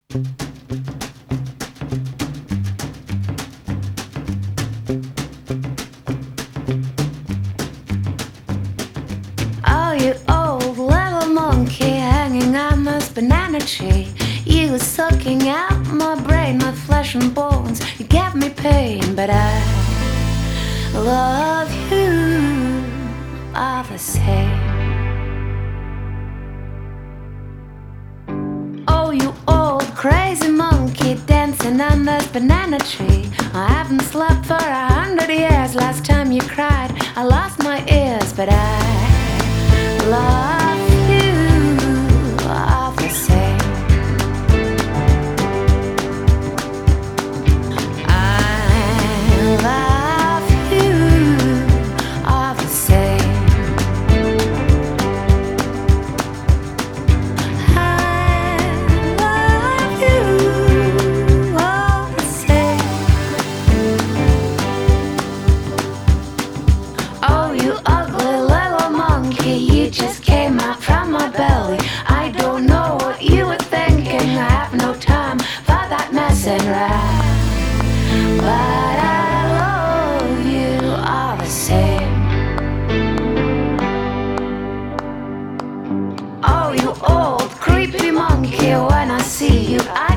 Oh, you old little monkey hanging on this banana tree. You were sucking out my brain, my flesh and bones. You gave me pain, but I love you all the same. Oh, you old crazy monkey dancing on this banana tree. I haven't slept for 100 years. Last time you cried, I lost my ears, but I love you all the same. I love you all the same. I love you all the same. Oh, you ugly little monkey, you just came out from my belly. I don't know what you were thinking. I have no time for that messing around, but I love you all the same. Oh, you old creepy monkey, when I see you, I